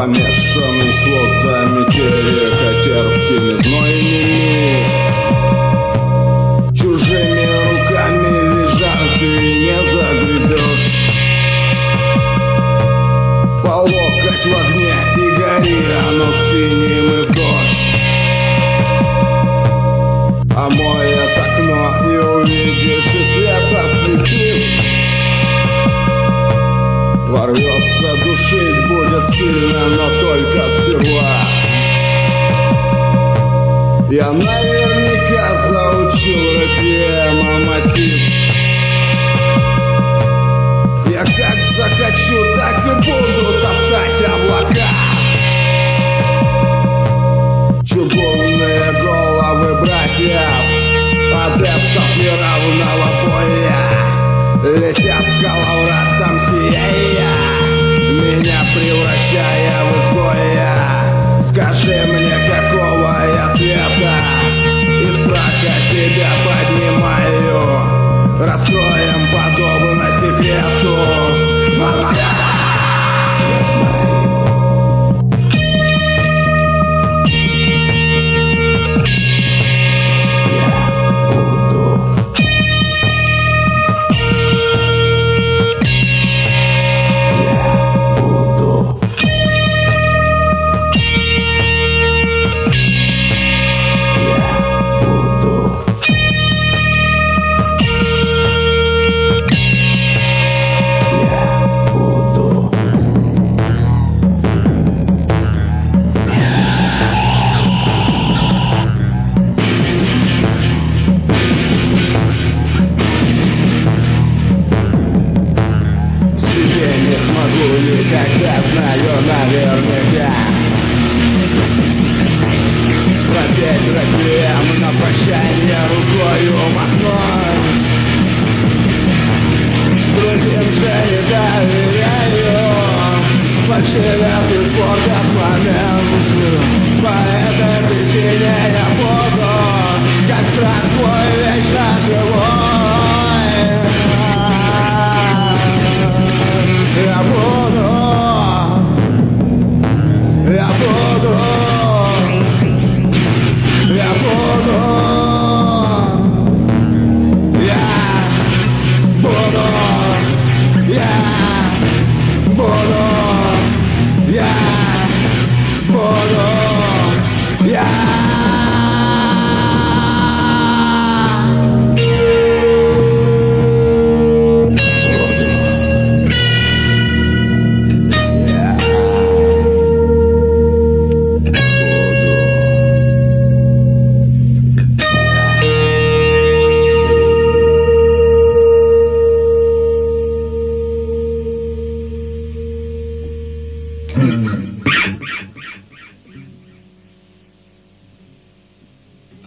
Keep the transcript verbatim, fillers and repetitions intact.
помешанный слотами терека, терпкими знойными. Чужими руками лежат, ты не загребешь. По локоть в огне и гори, оно синим и дождь. А моет окно и увидишь, и свет ослепит. Ворвется, душить будет сильно, но только сперва. Я наверняка заучил рефрена мотив. Я как захочу, так и буду топтать облака. Чугунные головы братьев, адептов неравного боя, летят к коловратам сияя, меня превращая в изгоя. Скажи мне, какого я цвета, из праха тебя поднимаю. Раскроем подобно секрету. Никогда знаю наверняка. Пропеть реквием на прощание рукою махной. Другим же не доверяю. Фальшивят и портят момент. По этой причине